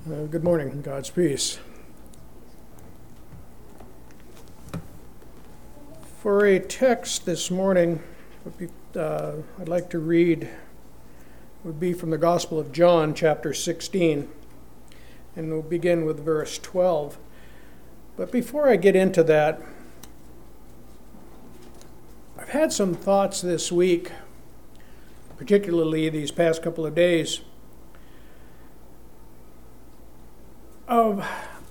Good morning, God's peace. For a text this morning, I'd like to read would be from the Gospel of John, chapter 16, and we'll begin with verse 12. But before I get into that, I've had some thoughts this week, particularly these past couple of days, of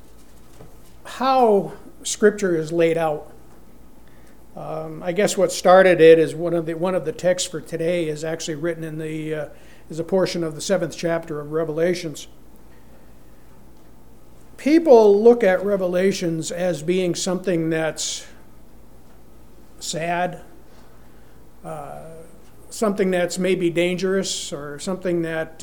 how Scripture is laid out. I guess what started it is one of the texts for today is actually written in is a portion of the 7th chapter of Revelations. People look at Revelations as being something that's sad, something that's maybe dangerous, or something that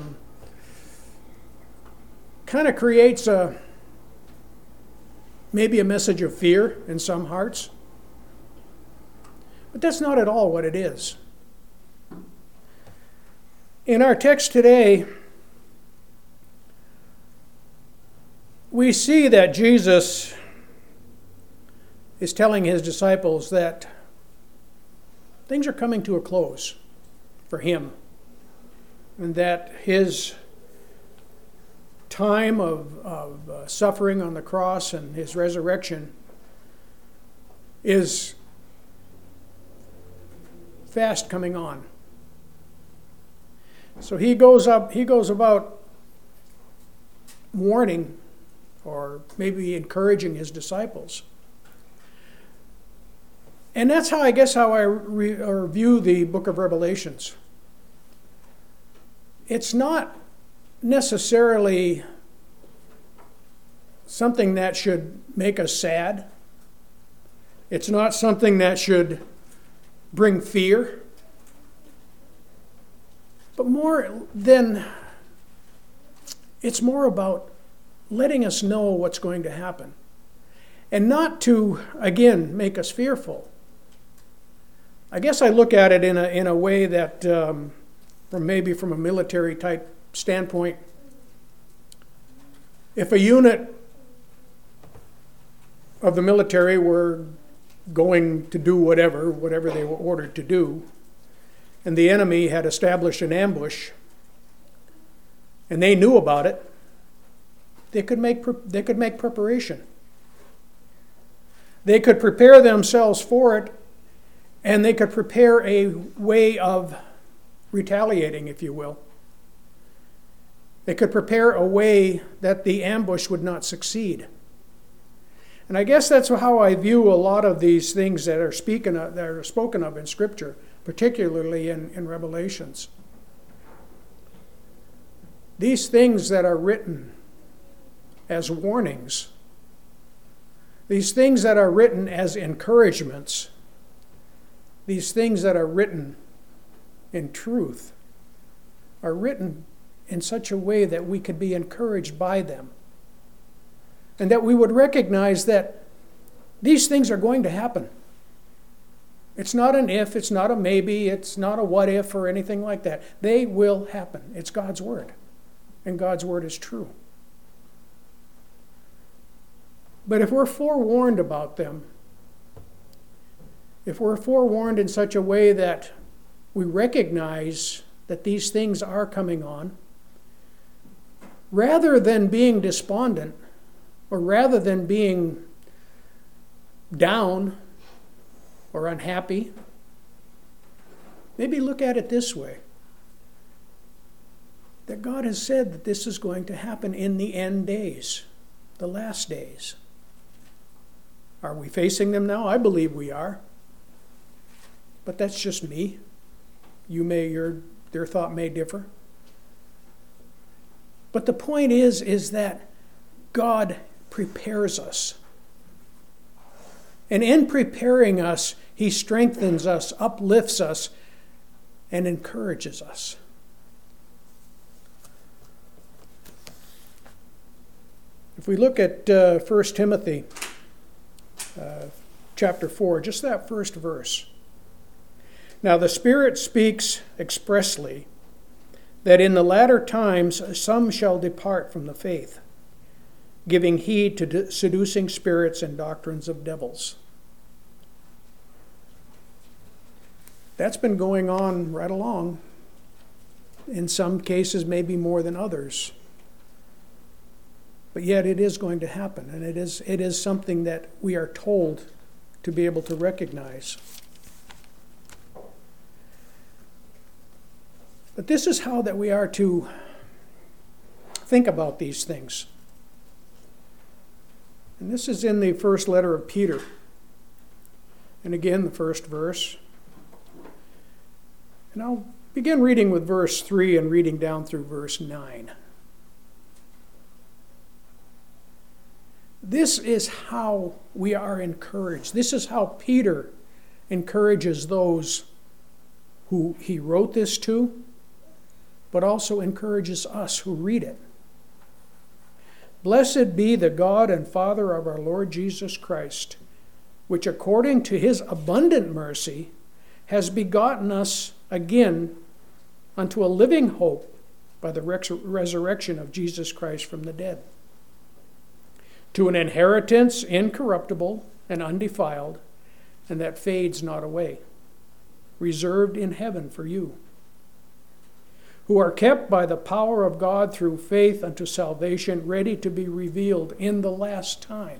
kind of creates maybe a message of fear in some hearts. But that's not at all what it is. In our text today, we see that Jesus is telling his disciples that things are coming to a close for him, and that his time of suffering on the cross and his resurrection is fast coming on. So he goes about warning, or maybe encouraging his disciples. And that's how I view the book of Revelations. It's not necessarily something that should make us sad. It's not something that should bring fear. But it's more about letting us know what's going to happen. And not to, again, make us fearful. I guess I look at it in a way that, from a military type standpoint, if a unit of the military were going to do whatever they were ordered to do, and the enemy had established an ambush, and they knew about it, they could make preparation. They could prepare themselves for it, and they could prepare a way of retaliating, if you will. They could prepare a way that the ambush would not succeed. And I guess that's how I view a lot of these things that are spoken of in Scripture, particularly in Revelations. These things that are written as warnings, these things that are written as encouragements, these things that are written in truth, are written in such a way that we could be encouraged by them. And that we would recognize that these things are going to happen. It's not an if, it's not a maybe, it's not a what if or anything like that. They will happen. It's God's Word. And God's Word is true. But if we're forewarned about them, if we're forewarned in such a way that we recognize that these things are coming on, rather than being despondent, or rather than being down or unhappy, maybe look at it this way: that God has said that this is going to happen in the end days, the last days. Are we facing them now? I believe we are. But that's just me. Their thought may differ. But the point is that God prepares us. And in preparing us, He strengthens us, uplifts us, and encourages us. If we look at 1 Timothy chapter 4, just that first verse. Now the Spirit speaks expressly that in the latter times some shall depart from the faith, giving heed to seducing spirits and doctrines of devils. That's been going on right along. In some cases, maybe more than others. But yet it is going to happen, and it is something that we are told to be able to recognize. But this is how that we are to think about these things. And this is in the first letter of Peter. And again, the first verse. And I'll begin reading with verse 3 and reading down through verse 9. This is how we are encouraged. This is how Peter encourages those who he wrote this to, but also encourages us who read it. Blessed be the God and Father of our Lord Jesus Christ, which according to his abundant mercy has begotten us again unto a living hope by the resurrection of Jesus Christ from the dead, to an inheritance incorruptible and undefiled, and that fades not away, reserved in heaven for you, who are kept by the power of God through faith unto salvation, ready to be revealed in the last time,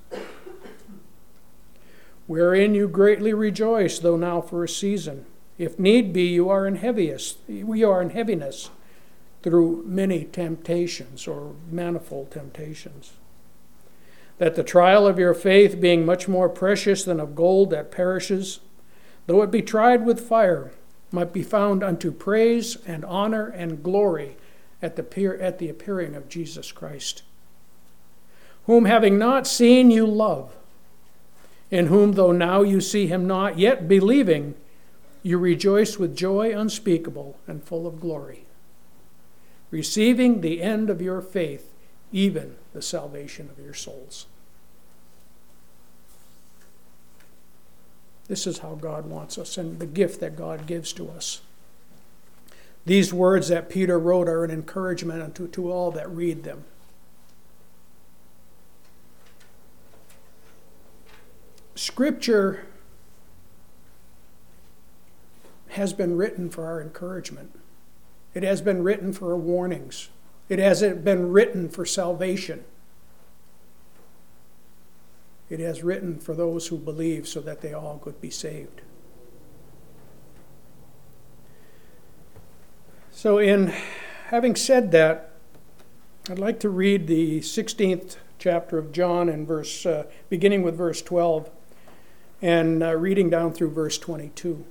wherein you greatly rejoice, though now for a season, if need be, we are in heaviness through many temptations or manifold temptations, that the trial of your faith, being much more precious than of gold that perishes, though it be tried with fire, might be found unto praise and honor and glory at the appearing of Jesus Christ, whom having not seen you love, in whom though now you see him not, yet believing, you rejoice with joy unspeakable and full of glory, receiving the end of your faith, even the salvation of your souls. This is how God wants us, and the gift that God gives to us. These words that Peter wrote are an encouragement to all that read them. Scripture has been written for our encouragement. It has been written for our warnings. It has been written for salvation. It has written for those who believe so that they all could be saved. So in having said that, I'd like to read the 16th chapter of John and beginning with verse 12 and reading down through verse 22.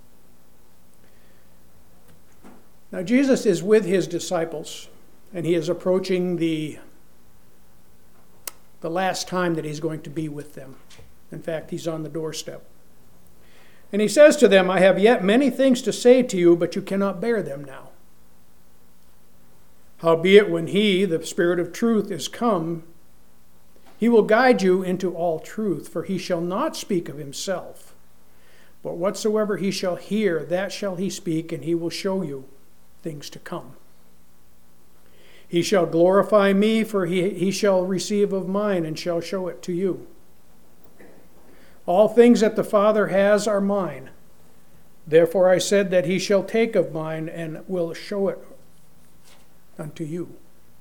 Now Jesus is with his disciples, and he is approaching the last time that he's going to be with them. In fact, he's on the doorstep. And he says to them, I have yet many things to say to you, but you cannot bear them now. Howbeit, when he, the Spirit of truth, is come, he will guide you into all truth, for he shall not speak of himself, but whatsoever he shall hear, that shall he speak, and he will show you things to come. He shall glorify me, for he shall receive of mine, and shall show it to you. All things that the Father has are mine. Therefore I said that he shall take of mine, and will show it unto you.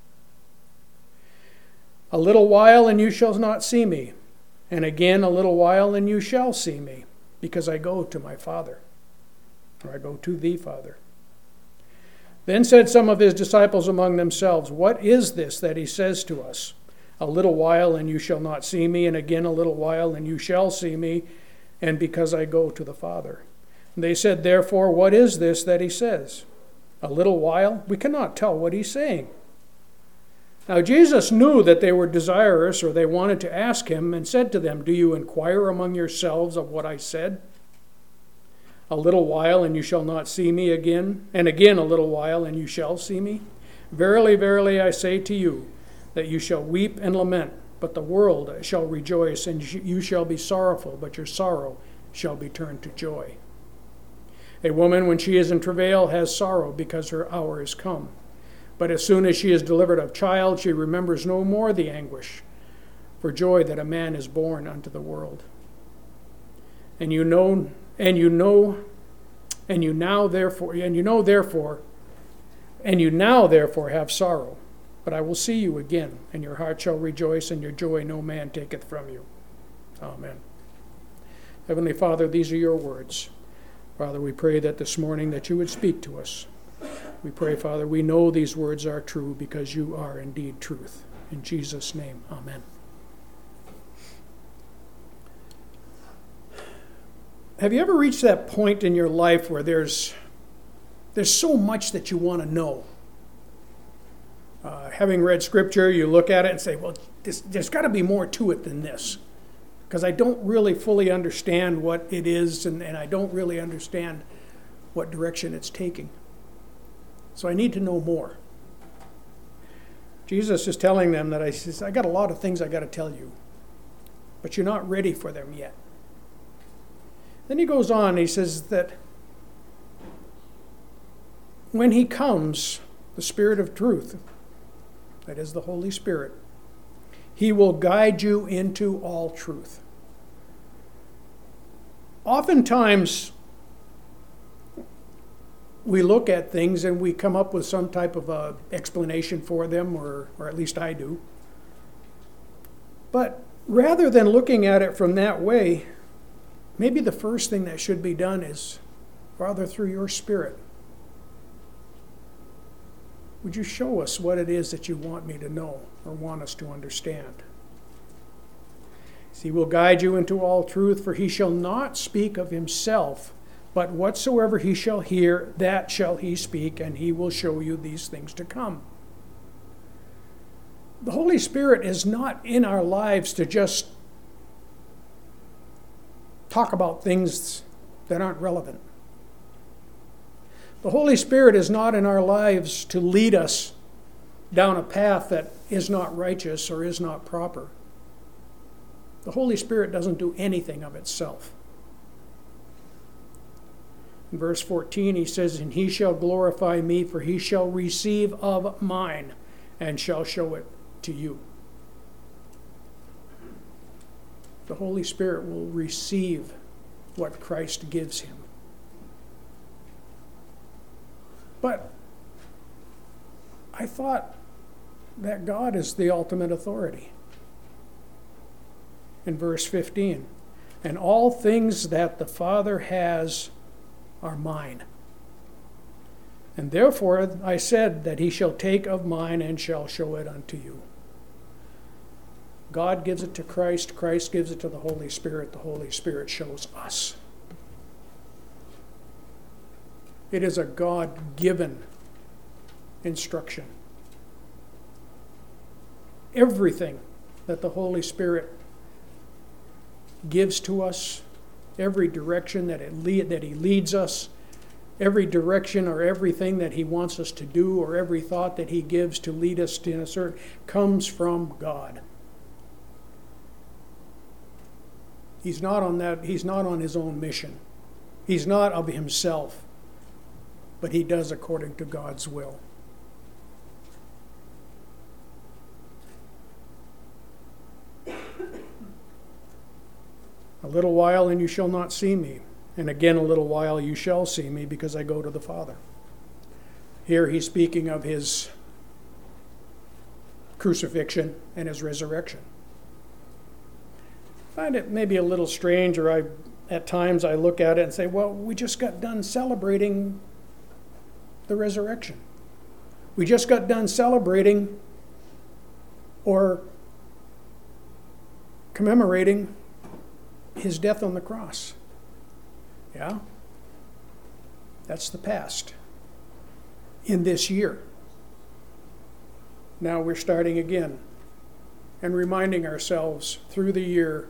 A little while, and you shall not see me, and again a little while, and you shall see me, because I go to my Father, or I go to the Father. Then said some of his disciples among themselves, What is this that he says to us? A little while, and you shall not see me, and again a little while, and you shall see me, and because I go to the Father. And they said, Therefore, what is this that he says? A little while? We cannot tell what he's saying. Now Jesus knew that they were desirous, or they wanted to ask him, and said to them, Do you inquire among yourselves of what I said? A little while, and you shall not see me again, and again a little while, and you shall see me. Verily, verily, I say to you, that you shall weep and lament, but the world shall rejoice, and you shall be sorrowful, but your sorrow shall be turned to joy. A woman, when she is in travail, has sorrow because her hour is come. But as soon as she is delivered of child, she remembers no more the anguish for joy that a man is born unto the world. And you now therefore have sorrow. But I will see you again, and your heart shall rejoice, and your joy no man taketh from you. Amen. Heavenly Father, these are your words. Father, we pray that this morning that you would speak to us. We pray, Father, we know these words are true because you are indeed truth. In Jesus' name, amen. Have you ever reached that point in your life where there's so much that you want to know? Having read Scripture, you look at it and say, well, there's got to be more to it than this. Because I don't really fully understand what it is, and I don't really understand what direction it's taking. So I need to know more. Jesus is telling them that I got a lot of things I got to tell you, but you're not ready for them yet. Then he goes on, he says that when he comes, the Spirit of truth, that is the Holy Spirit, he will guide you into all truth. Oftentimes, we look at things and we come up with some type of a explanation for them, or at least I do. But rather than looking at it from that way, maybe the first thing that should be done is, Father, through your Spirit, would you show us what it is that you want me to know or want us to understand? He will guide you into all truth, for he shall not speak of himself, but whatsoever he shall hear, that shall he speak, and he will show you these things to come. The Holy Spirit is not in our lives to just talk about things that aren't relevant. The Holy Spirit is not in our lives to lead us down a path that is not righteous or is not proper. The Holy Spirit doesn't do anything of itself. In verse 14 he says, and he shall glorify me, for he shall receive of mine and shall show it to you. The Holy Spirit will receive what Christ gives him. But I thought that God is the ultimate authority. In verse 15, and all things that the Father has are mine. And therefore I said that he shall take of mine and shall show it unto you. God gives it to Christ, Christ gives it to the Holy Spirit shows us. It is a God-given instruction. Everything that the Holy Spirit gives to us, every direction that he leads us, every direction or everything that he wants us to do, or every thought that he gives to lead us in a certain, comes from God. He's not on his own mission. He's not of himself, but he does according to God's will. A little while and you shall not see me, and again a little while you shall see me, because I go to the Father. Here he's speaking of his crucifixion and his resurrection. I find it maybe a little strange, or at times I look at it and say, well, we just got done celebrating the resurrection. We just got done celebrating or commemorating his death on the cross. Yeah? That's the past. In this year. Now we're starting again and reminding ourselves through the year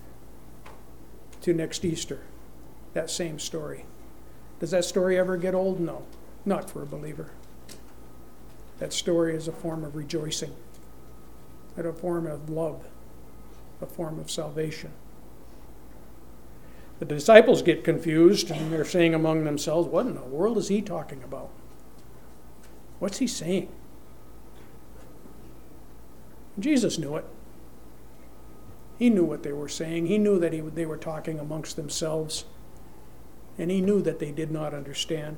to next Easter, that same story. Does that story ever get old? No, not for a believer. That story is a form of rejoicing, and a form of love, a form of salvation. The disciples get confused, and they're saying among themselves, what in the world is he talking about? What's he saying? Jesus knew it. He knew what they were saying. He knew that they were talking amongst themselves. And he knew that they did not understand.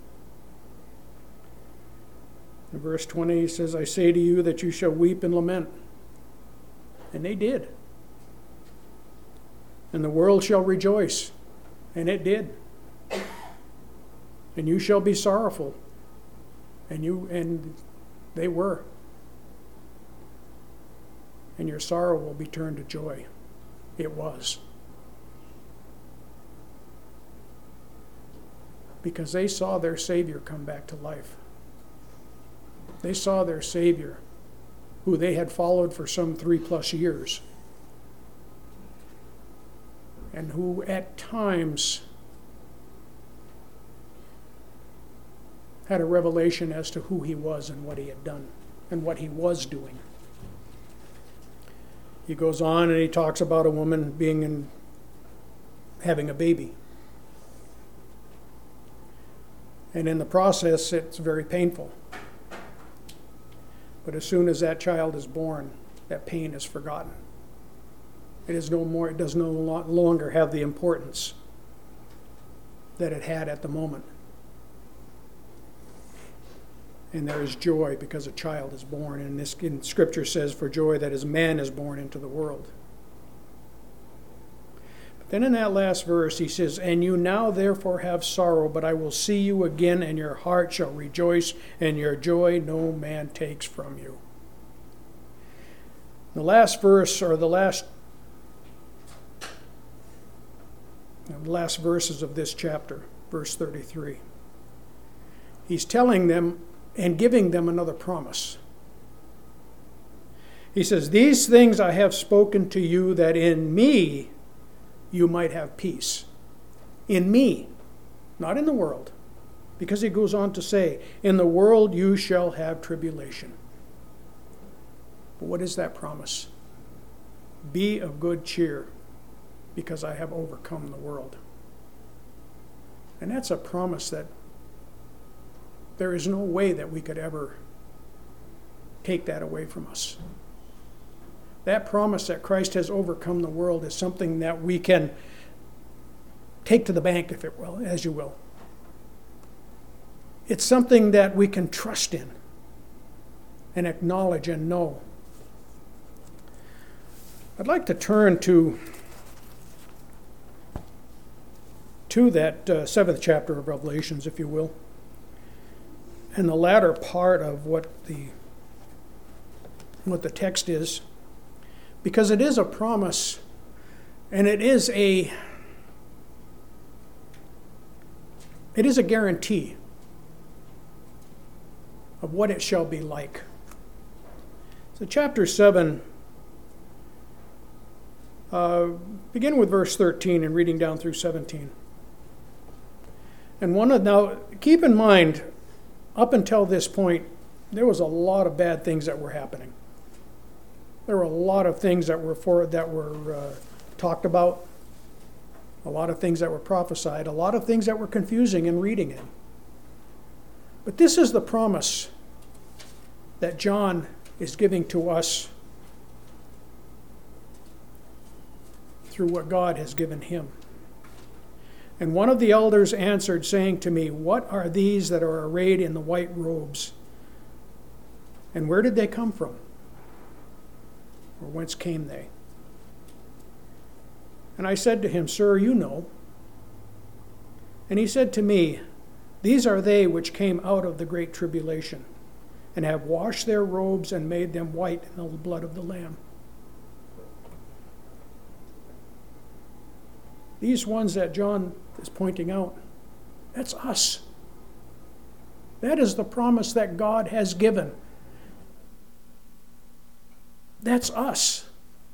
In verse 20, he says, I say to you that you shall weep and lament. And they did. And the world shall rejoice. And it did. And you shall be sorrowful. And they were. And your sorrow will be turned to joy. It was. Because they saw their Savior come back to life. They saw their Savior, who they had followed for some 3+ years, and who at times had a revelation as to who he was and what he had done and what he was doing. He goes on and he talks about a woman having a baby. And in the process, it's very painful. But as soon as that child is born, that pain is forgotten. It is no more. It does no longer have the importance that it had at the moment. And there is joy because a child is born. And this in Scripture says, for joy that is man is born into the world. But then in that last verse, he says, and you now therefore have sorrow, but I will see you again, and your heart shall rejoice, and your joy no man takes from you. The last verse, or the last verses of this chapter, verse 33, he's telling them and giving them another promise. He says, these things I have spoken to you, that in me you might have peace. In me, not in the world. Because he goes on to say, in the world you shall have tribulation. But what is that promise? Be of good cheer, because I have overcome the world. And that's a promise that there is no way that we could ever take that away from us. That promise that Christ has overcome the world is something that we can take to the bank, if it will, as you will. It's something that we can trust in and acknowledge and know. I'd like to turn to that 7th chapter of Revelations, if you will, and the latter part of what the text is, because it is a promise, and it is a guarantee of what it shall be like. So chapter 7, begin with verse 13 and reading down through 17. And now keep in mind, up until this point, there was a lot of bad things that were happening. There were a lot of things that were talked about, a lot of things that were prophesied, a lot of things that were confusing in reading it. But this is the promise that John is giving to us through what God has given him. And one of the elders answered, saying to me, what are these that are arrayed in the white robes? And where did they come from? Or whence came they? And I said to him, Sir, you know. And he said to me, these are they which came out of the great tribulation, and have washed their robes and made them white in the blood of the Lamb. These ones that John is pointing out, that's us. That is the promise that God has given. That's us.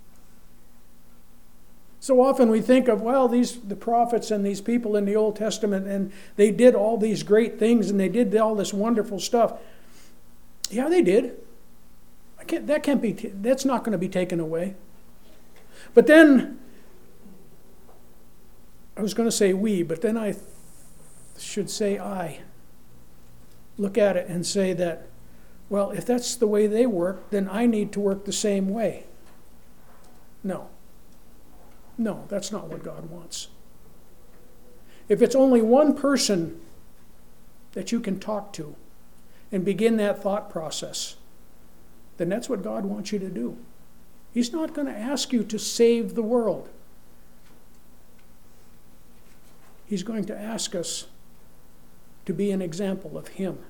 So often we think of, the prophets and these people in the Old Testament, and they did all these great things, and they did all this wonderful stuff. Yeah, they did. That's not going to be taken away. But then, I was going to say we, but then I should say I. Look at it and say that, well, if that's the way they work, then I need to work the same way. No. No, that's not what God wants. If it's only one person that you can talk to and begin that thought process, then that's what God wants you to do. He's not going to ask you to save the world. He's going to ask us to be an example of Him.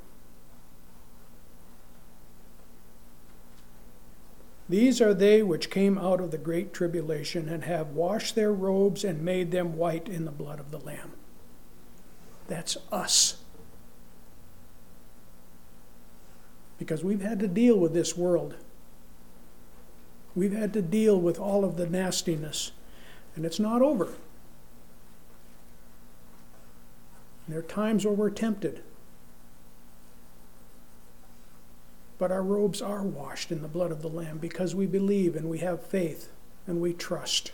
These are they which came out of the great tribulation and have washed their robes and made them white in the blood of the Lamb. That's us. Because we've had to deal with this world. We've had to deal with all of the nastiness. And it's not over. There are times where we're tempted. But our robes are washed in the blood of the Lamb because we believe and we have faith and we trust.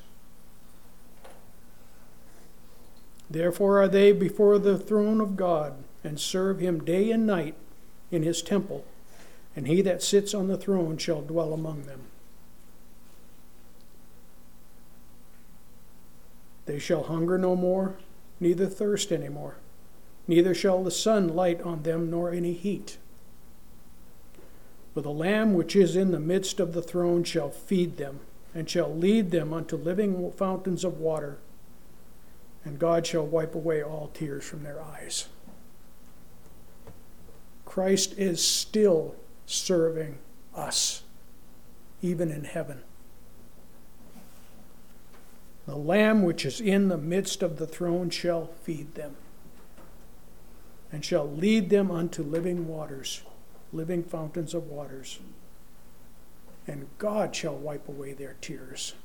Therefore are they before the throne of God and serve Him day and night in His temple, and He that sits on the throne shall dwell among them. They shall hunger no more, neither thirst any more. Neither shall the sun light on them, nor any heat. For the Lamb which is in the midst of the throne shall feed them, and shall lead them unto living fountains of water, and God shall wipe away all tears from their eyes. Christ is still serving us, even in heaven. The Lamb which is in the midst of the throne shall feed them, and shall lead them unto living waters, living fountains of waters, and God shall wipe away their tears.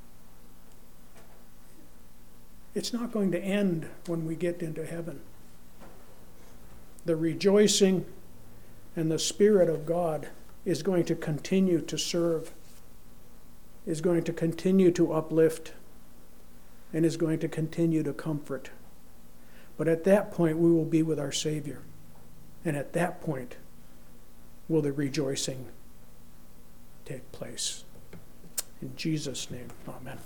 It's not going to end when we get into heaven. The rejoicing and the Spirit of God is going to continue to serve, is going to continue to uplift, and is going to continue to comfort. But at that point, we will be with our Savior. And at that point, will the rejoicing take place. In Jesus' name, amen.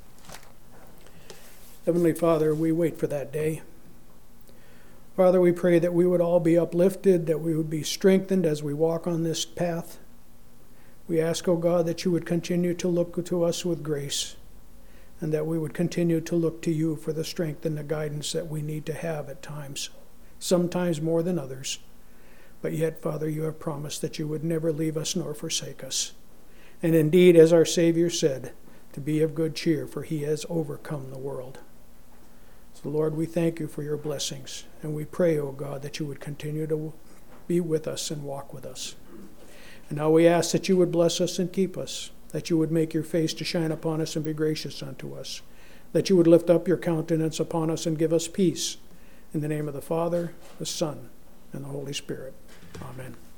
Heavenly Father, we wait for that day. Father, we pray that we would all be uplifted, that we would be strengthened as we walk on this path. We ask, O God, that you would continue to look to us with grace, and that we would continue to look to you for the strength and the guidance that we need to have at times, sometimes more than others. But yet, Father, you have promised that you would never leave us nor forsake us. And indeed, as our Savior said, to be of good cheer, for he has overcome the world. So, Lord, we thank you for your blessings, and we pray, O God, that you would continue to be with us and walk with us. And now we ask that you would bless us and keep us, that you would make your face to shine upon us and be gracious unto us, that you would lift up your countenance upon us and give us peace. In the name of the Father, the Son, and the Holy Spirit. Amen.